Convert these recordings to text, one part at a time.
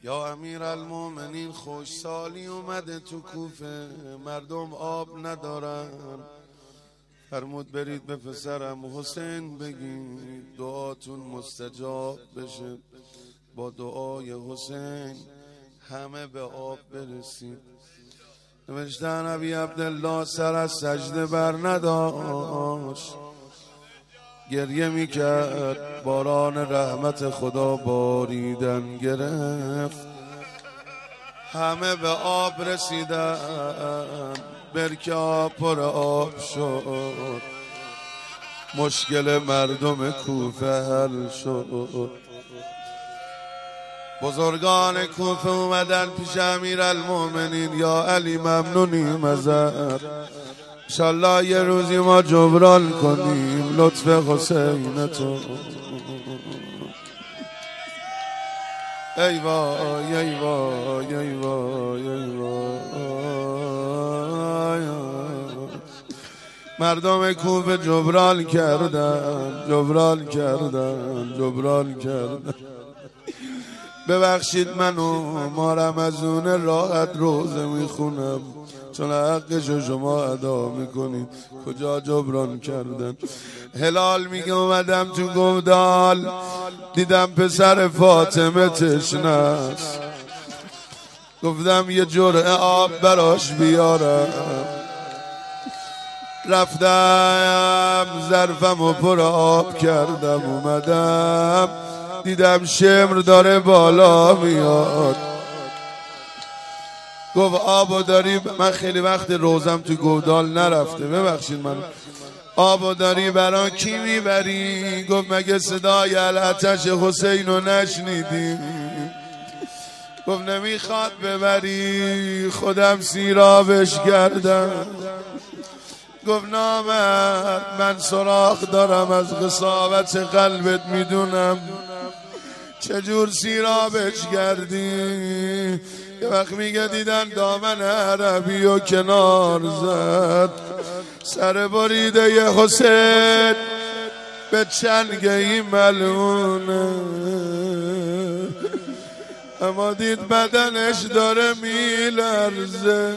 یا امیرالمومنین خوش سالی اومده تو کوفه، مردم آب ندارن. فرمود برید به پسرم حسین بگید دعاتون مستجاب بشه، با دعای حسین همه به آب برسید. نوشتن ابی عبدالله سر از سجده بر نداشت، گریه میکرد، باران رحمت خدا باریدن گرفت، همه به آب رسیدن، برکه آب پر آب شد، مشکل مردم کوفه حل شد. بزرگان کوفه اومدن پیش امیرالمومنین، یا علی ممنونیم ازت، انشالله یه روزی ما جبران کنیم لطف حسین تو. ای وای ای وای ای وای ای وای، مردم کوفه جبران کردن جبران کردن جبران کردن. ببخشید منو مارم از اون راحت روزه میخونم، چون حقشو شما ادا میکنید. کجا جبران کردن؟ هلال میگه اومدم تو گودال، دیدم پسر فاطمه تشنه است، گفتم یه جرعه آب براش بیارم. رفتم ظرفمو پر آب کردم، اومدم دیدم شمر داره بالا میاد. گفت آبو داری؟ من خیلی وقت روزم تو گودال نرفته، ببخشید من. آبو داری برا کی میبری؟ گفت مگه صدای العطش حسین رو نشنیدی؟ گفت نمیخواد ببری، خودم سیرابش کردم. گفت نامرد، من سراغ دارم از قساوت قلبت، میدونم چجور سیرابش کردی. یه وقت میگه دیدن دامن عربی و کنار زد، سر بریده ی حسین به چنگ این ملونه، اما دید بدنش داره میلرزه.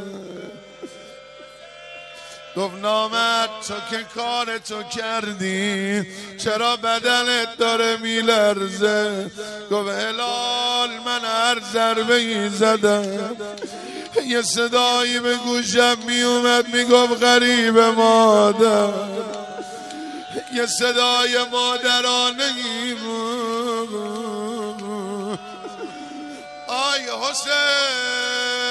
گفت نامرد تو که کار تو کردی، چرا بدنت داره میلرزه؟ گفت هلال من هر ضربه ای زدم، یه صدایی به گوشم میومد میگفت غریب مادر، یه صدای مادرانه ای بود، آی حسین